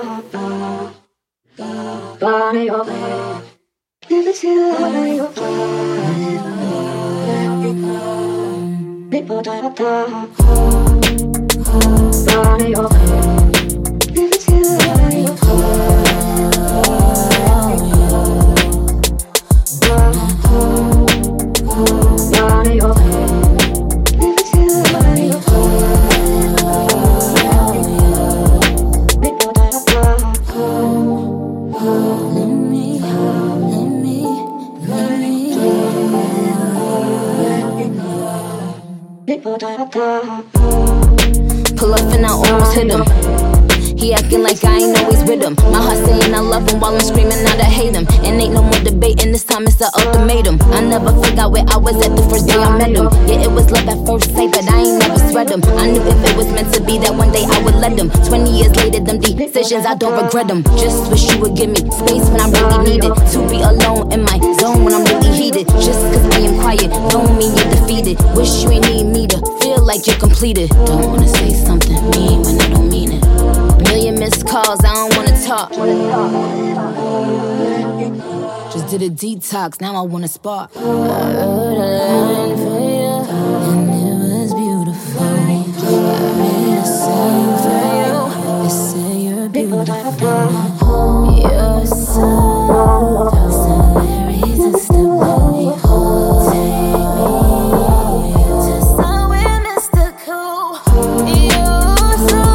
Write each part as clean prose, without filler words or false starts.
Body of it. Never till I of people die of that. Body of it. Never till I of body of it. Never till I of people die of that. People die of that. Pull up and I almost hit him. He acting like I ain't always with him. My heart saying I love him while I'm screaming out I hate him. And ain't no more debating, this time it's the ultimatum. I never forgot where I was at the first day I met him. Yeah, it was love at first sight, but I ain't never sweat him. I knew if it was meant to be that one day I would let him. 20 years later, them decisions, I don't regret them. Just wish you would give me space when I really need it. To be alone in my zone when I'm really heated. Just cause I am quiet, don't mean you're defeated. Wish you ain't need me to feel like you're completed. Don't wanna say something mean when I don't mean it. Million missed calls, I don't wanna talk. Just did a detox, now I wanna spark. I wrote a line for you, and it was beautiful. I made a song for you, they say you're beautiful. You're so celeries and stability. Take me to somewhere mystical. You're so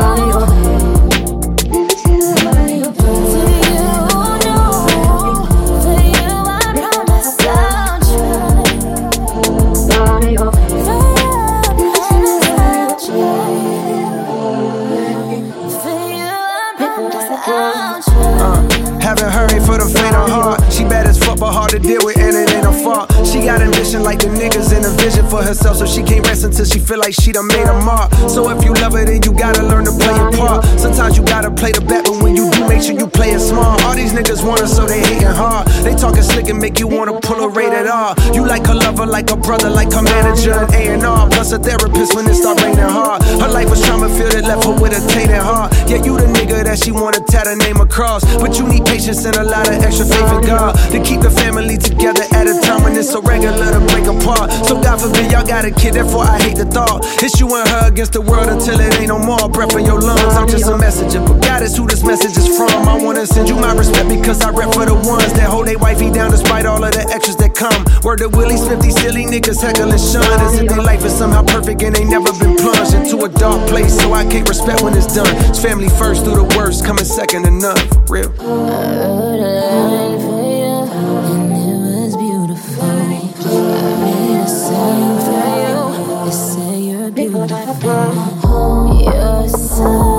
haven't hurried for the faint of heart. She bad as fuck, but hard to deal with, and it ain't her fault. She got ambition like the niggas in a vision for herself, so she can't rest until she feel like she done made a mark. So if you love her, then you gotta learn to play your part. Sometimes you gotta play the bet, but when you do, make sure you play it smart. All these niggas want her, so they hating hard. They talking slick and make you wanna pull a rated R. You like her lover, like her brother, like her manager and A&R. Plus a therapist when it start raining hard. Her life was trauma-filled, it left her with a tainted heart. Yeah, you the nigga that she wanna tat her name across, but you need patience and a lot of extra faith in God to keep the family together at a time when it's so regular to break apart. So God forbid y'all got a kid, therefore I hate the thought. It's you and her against the world until it ain't no more breath in your lungs. I'm just a messenger, but God is who this message is from. I wanna send you my respect because I rep for the ones that hold they wifey down despite all of the extras that come. Word to Willie Smith, these silly niggas heckling Sean as if their life is somehow perfect and they never been plunged into a dark place. So I can't respect when it's done. It's family first through the worst, coming second to none, for real. I wrote a line for you, and it was beautiful. I made a song for you, they say you're beautiful. You're so